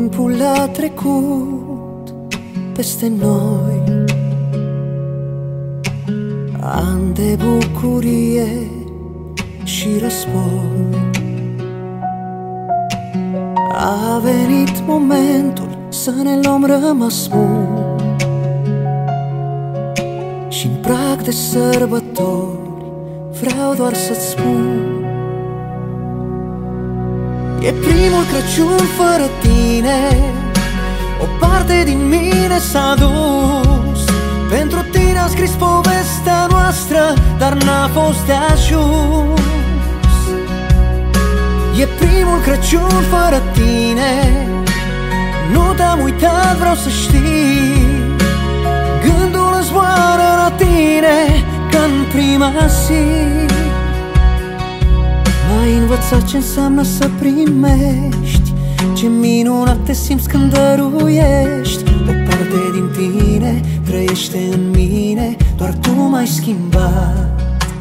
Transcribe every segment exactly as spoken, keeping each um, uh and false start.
Timpul a trecut peste noi, ani de bucurie și război. A venit momentul să ne luăm rămas bun și-n prag de sărbători vreau doar să-ți spun: e primul Crăciun fără tine, o parte din mine s-a dus. Pentru tine am scris povestea noastră, dar n-a fost de ajuns. E primul Crăciun fără tine, nu te-am uitat, vreau să știi. Gândul îmi zboară la tine ca-n prima zi. M-ai învățat ce înseamnă să primești, ce minunat te simți când dăruiești. O parte din tine trăiește în mine, doar tu m-ai schimbat.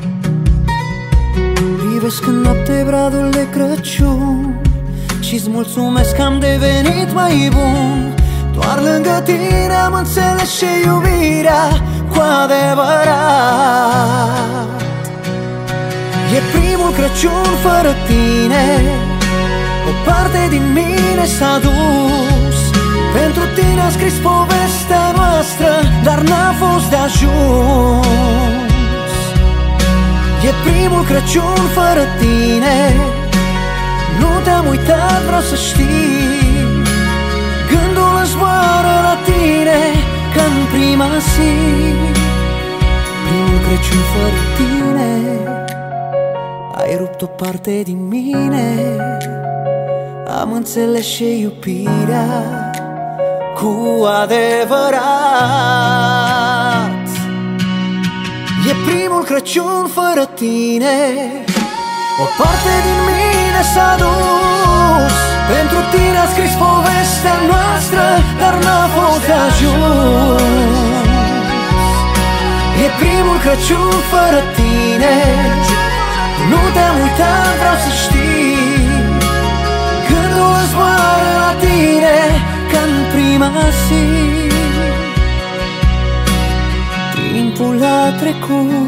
Privesc în noapte bradul de Crăciun și-ți mulțumesc că am devenit mai bun. Doar lângă tine am înțeles ce iubirea cu adevărat. E primul Crăciun fără tine, o parte din mine s-a dus. Pentru tine am scris povestea noastră, dar n-a fost de ajuns. E primul Crăciun fără tine, nu te-am uitat, vreau să știi. Gândul îmi zboară la tine ca-n prima zi. Primul Crăciun fără tine, ai rupt o parte din mine. Am înțeles și iubirea cu adevărat. E primul Crăciun fără tine, o parte din mine s-a dus. Pentru tine am scris povestea noastră, dar n-a fost de ajuns. E primul Crăciun fără tine, nu te-am uitat, vreau să știi. Gândul îmi zboară la tine ca-n prima zi. Timpul a trecut